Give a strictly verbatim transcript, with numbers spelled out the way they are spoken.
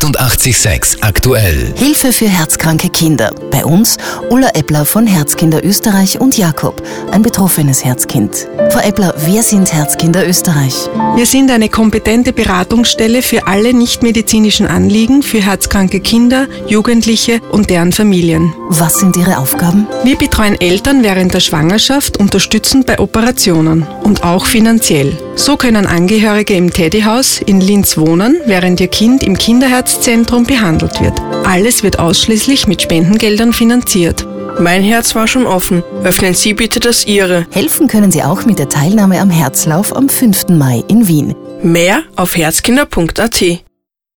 achtundachtzig Komma sechs aktuell. Hilfe für herzkranke Kinder. Bei uns Ulla Eppler von Herzkinder Österreich und Jakob, ein betroffenes Herzkind. Frau Eppler, wer sind Herzkinder Österreich? Wir sind eine kompetente Beratungsstelle für alle nichtmedizinischen Anliegen für herzkranke Kinder, Jugendliche und deren Familien. Was sind Ihre Aufgaben? Wir betreuen Eltern während der Schwangerschaft, unterstützend bei Operationen und auch finanziell. So können Angehörige im Teddyhaus in Linz wohnen, während ihr Kind im Kinderherzzentrum behandelt wird. Alles wird ausschließlich mit Spendengeldern finanziert. Mein Herz war schon offen. Öffnen Sie bitte das Ihre. Helfen können Sie auch mit der Teilnahme am Herzlauf am fünften Mai in Wien. Mehr auf herzkinder punkt a t.